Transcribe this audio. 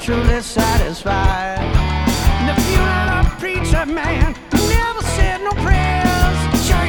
truly satisfied. The funeral of a preacher man